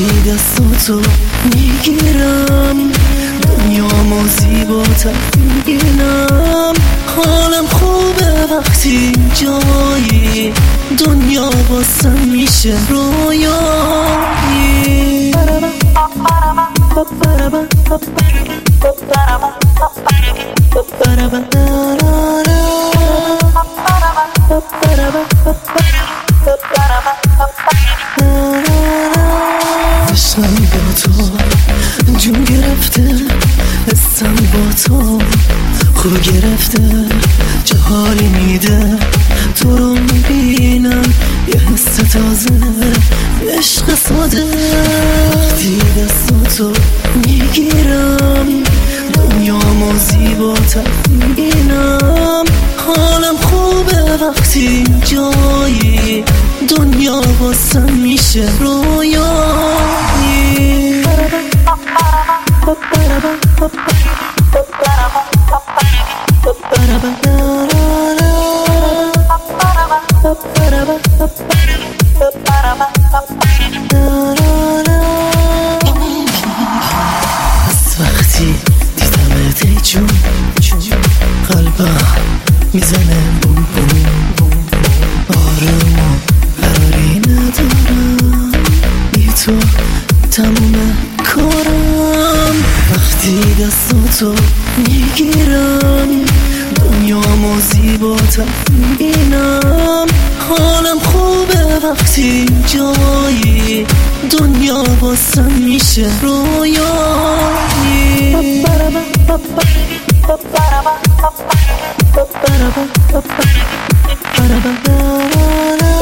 وقتی دستاتو میگیرم دنیامو زیباتر میبینم. حالم خوبه وقتی جایی دنیا واسم میشه رویایی. عشقم با تو جون گرفته، حسم با تو خو گرفته، چه حالی میده تو رو میبینم، یه حس تازه عشق ساده. وقتی دستاتو میگیرم دنیامو زیباتر میبینم. حالم خوبه وقتی جایی دنیا واسم میشه رویایی. از وقتی دیدمت ای جون قلبم میزنه بوم بوم بوم، آروم و قراری ندارم، بی تو تموم کارم. وقتی دستاتو میگیرم دنیامو زیباتر میبینم. حالم خوبه وقتی جایی دنیا واسم میشه رویایی. Ba-da-ba